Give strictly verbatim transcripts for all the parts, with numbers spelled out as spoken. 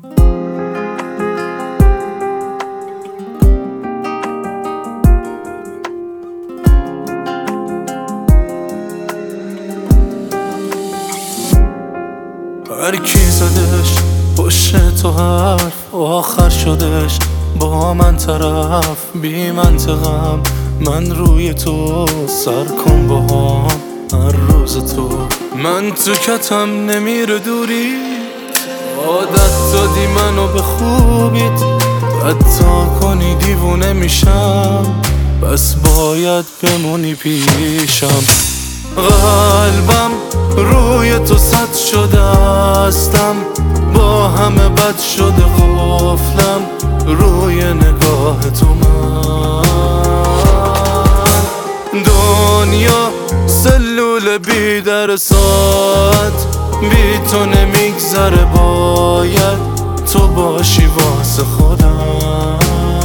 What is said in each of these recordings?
هر کی زدش پشت تو حرف آخر شدش با من طرف بی منطقم. من روی تو سر کن با هم هر روز تو. من تو کتم نمیره دوری، عادت دادی منو به خوبیت. حتی کنی دیوونه میشم، بس باید بمونی پیشم. قلبم روی تو سد شده استم، با همه بد شده غفلم روی نگاه تو. من دنیا سلول بی درسات، بی تو نمیگذره، باید تو باشی واسه خودم.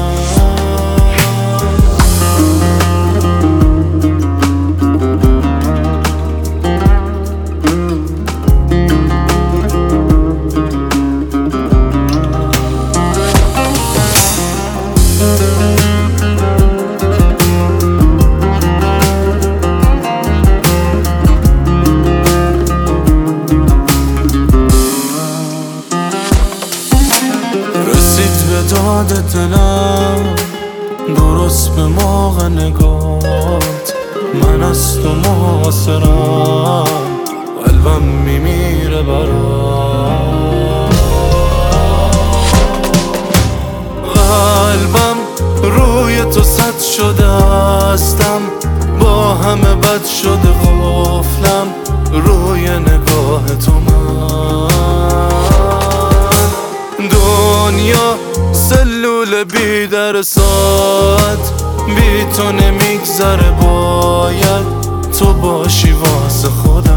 داد دلم درست به موقع نگات، من از تو محاصرم، قلبم میمیره برات. قلبم روی تو سد شده استم، با همه بد شده غفلم روی نگاه تو. من دنیا سلول بی درسات، بی تو نمیگذره، باید تو باشی واسه خودم.